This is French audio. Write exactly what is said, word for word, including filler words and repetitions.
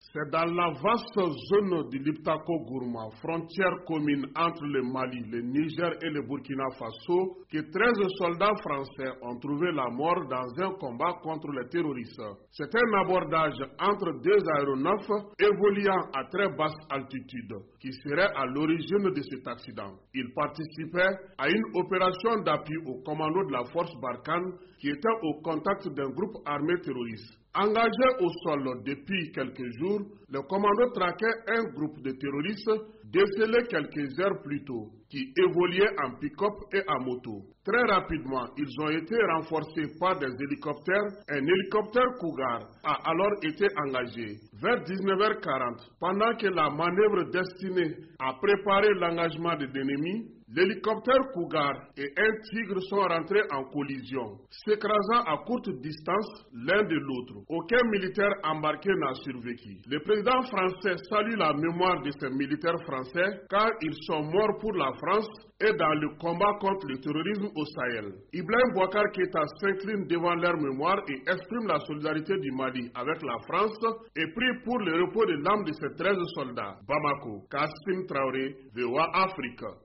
C'est dans la vaste zone du Liptako-Gourma, frontière commune entre le Mali, le Niger et le Burkina Faso, que treize soldats français ont trouvé la mort dans un combat contre les terroristes. C'est un abordage entre deux aéronefs évoluant à très basse altitude qui serait à l'origine de cet accident. Ils participaient à une opération d'appui au commando de la force Barkhane qui était au contact d'un groupe armé terroriste. Engagé au sol depuis quelques jours, le commando traquait un groupe de terroristes décelés quelques heures plus tôt, qui évoluaient en pick-up et en moto. Très rapidement, ils ont été renforcés par des hélicoptères. Un hélicoptère Cougar a alors été engagé. Vers dix-neuf heures quarante, pendant que la manœuvre destinée à préparer l'engagement de l'ennemi, l'hélicoptère Cougar et un Tigre sont rentrés en collision, s'écrasant à courte distance l'un de l'autre. Aucun militaire embarqué n'a survécu. Le président français salue la mémoire de ces militaires français car ils sont morts pour la France et dans le combat contre le terrorisme au Sahel. Ibrahim Boubacar Keïta s'incline devant leur mémoire et exprime la solidarité du Mali avec la France et prie pour le repos de l'âme de ces treize soldats. Bamako, Kassim Traoré, V O A Afrique.